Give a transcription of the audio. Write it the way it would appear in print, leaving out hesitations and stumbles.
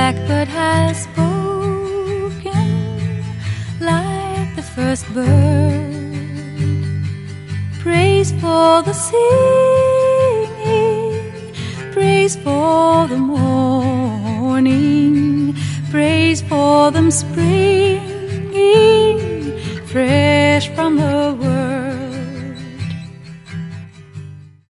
blackbird has spoken like the first bird. Praise for the singing, praise for the morning, praise for them springing fresh from the womb.